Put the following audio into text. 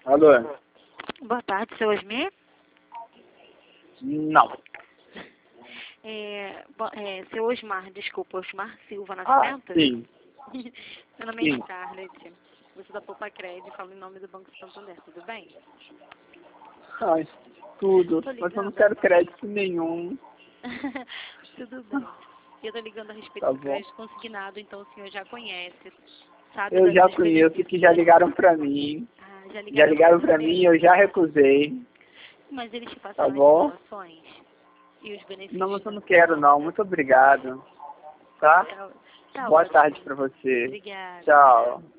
Alô? Boa tarde, seu Osmir. Não. Seu Osmar, desculpa, Osmar Silva Nascimento? Sim. Meu nome é Sim. Scarlett. Você da Poupa-Cred, falo em nome do Banco Santander, tudo bem? Ai, tudo. Tô Mas eu não ligando. quero crédito nenhum. Tudo bem. Eu tô ligando a respeito Tá do bom. crédito consignado, então o senhor já conhece, sabe Eu das já leis conheço, benefícios. que já ligaram pra mim. Ah, já Já ligaram pra pra você? mim e eu já recusei. Mas eles te Tá passaram as bom? informações e os Não, mas benefícios. eu não quero não. Muito obrigado. Tá? Tá Boa ótimo. tarde pra você. Obrigada. Tchau.